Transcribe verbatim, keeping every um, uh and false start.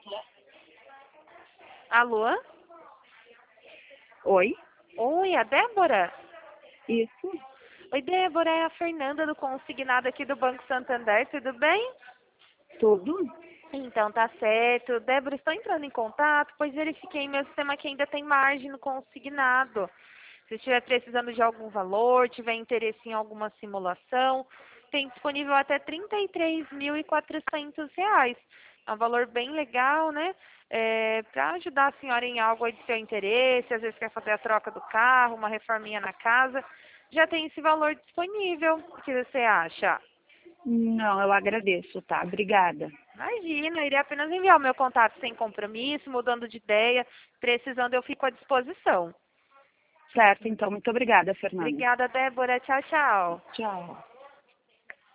Alô? Oi? Oi, a Débora? Isso? Oi, Débora, é a Fernanda do Consignado aqui do Banco Santander, tudo bem? Tudo? Então, tá certo. Débora, estou entrando em contato, pois verifiquei em meu sistema que ainda tem margem no consignado. Se estiver precisando de algum valor, tiver interesse em alguma simulação, tem disponível até trinta e três mil e quatrocentos reais. É um valor bem legal, né? É, para ajudar a senhora em algo aí de seu interesse, às vezes quer fazer a troca do carro, uma reforminha na casa, já tem esse valor disponível. O que você acha? Não, eu agradeço, tá? Obrigada. Imagina, eu iria apenas enviar o meu contato sem compromisso, mudando de ideia. Precisando, eu fico à disposição. Certo, então, muito obrigada, Fernanda. Obrigada, Débora. Tchau, tchau. Tchau.